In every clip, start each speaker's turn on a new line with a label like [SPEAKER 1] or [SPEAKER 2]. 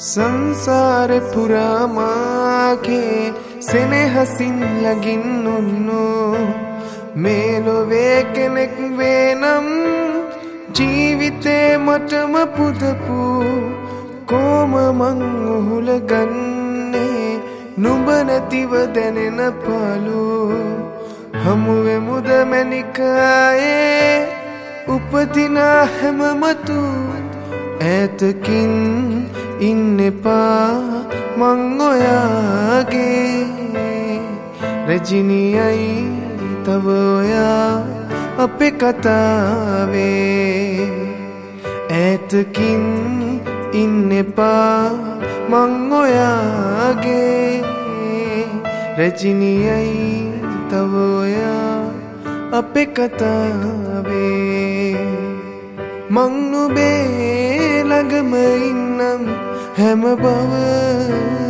[SPEAKER 1] සංසාර පුරාමාගේ සෙනෙහසින් ලගින්නුන්නු මේ ලොවේ කෙනෙක් වේනම් ජීවිතේ මටම පුදපු කොම මං උහුල ගන්නේ නුඹ නැතිව දැනෙන පාලු හමුවෙමුද මැනිකායේ උපදින හැමමතු ඈතකින් ඉන්න එපා මං ඔයාගේ රජිනියයි තව ඔයා අපේ කතාවේ ඈතකින් ඉන්න එපා මං ඔයාගේ රජිනියයි තව ඔයා අපේ කතාවේ මං නුඹේ ළඟම ඉන්නම් හැම බවේ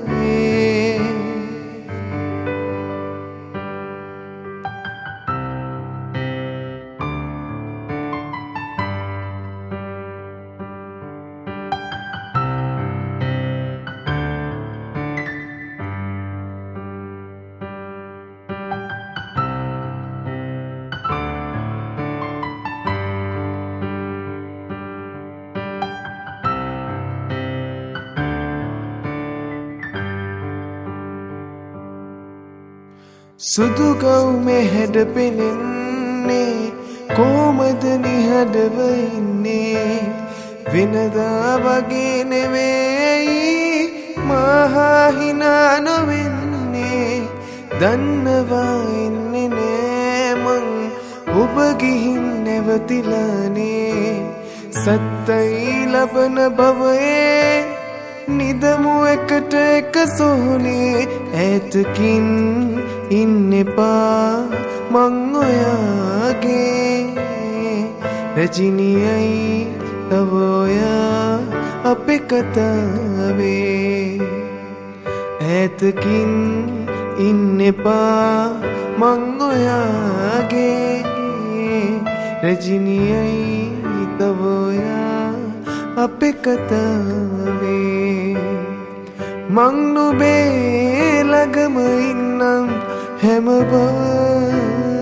[SPEAKER 1] සුදු ගවුමේ හැඩ පෙනෙන්නේ කොමද නිහඬව ඉන්නේ වෙනදා වගේ නෙවෙයි මහා හිනා නොවෙන්නේ දන්නවා එන්නේ නෑ මං ඔබ ගිහින් නැවතිලානේ සත්තයි ලබන භවයේ නිදමු එකට එක සොහොනේ ඈතකින් ඉන්න එපා මං ඔයාගේ රජිනියයි තව ඔයා අපේ කතාවේ ඈතකින් ඉන්න එපා මං ඔයාගේ රජිනියයි තව ඔයා අපේ කතාවේ මං නුඹේ ළඟම ඉන්නම් හැම බව